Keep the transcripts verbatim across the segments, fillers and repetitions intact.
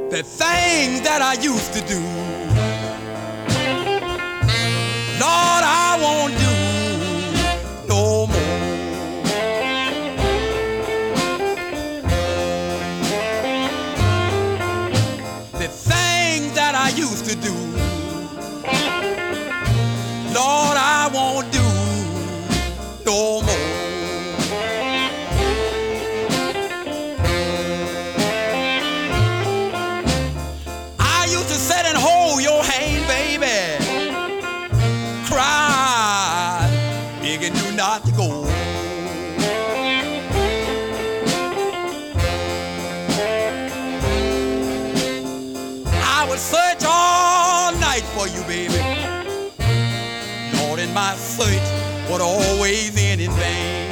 The things that I used to do, Lord, I won't do no more. The things that I used to do, Lord, I won't do no more. I used to sit and hold your hand, baby, cry, begging you not to go. I would search all night for you, baby. Lord, in my search would always end in vain.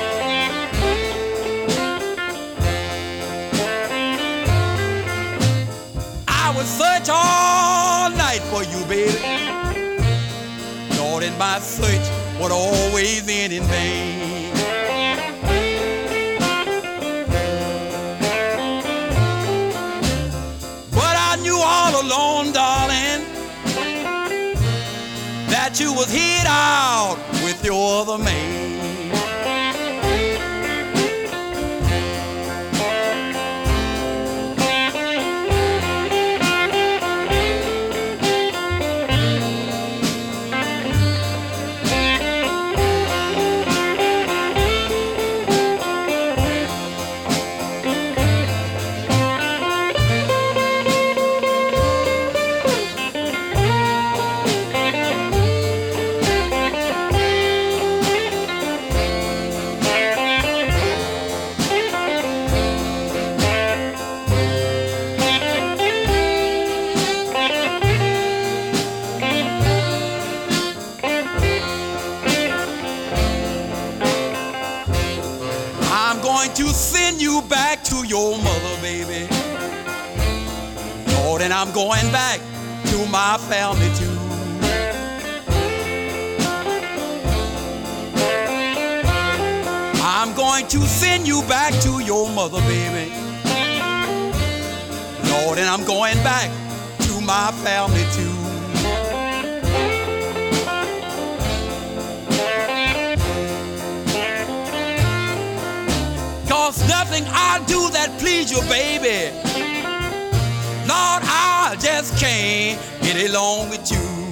I would search all night for you, baby. Lord, in my search would always end in vain. But I knew all along, darling, that you was hid out with your other man. I'm going to send you back to your mother, baby. Lord, and I'm going back to my family too. I'm going to send you back to your mother, baby. Lord, and I'm going back to my family too. 'Cause nothing I do that please you, baby, Lord, I just can't get along with you.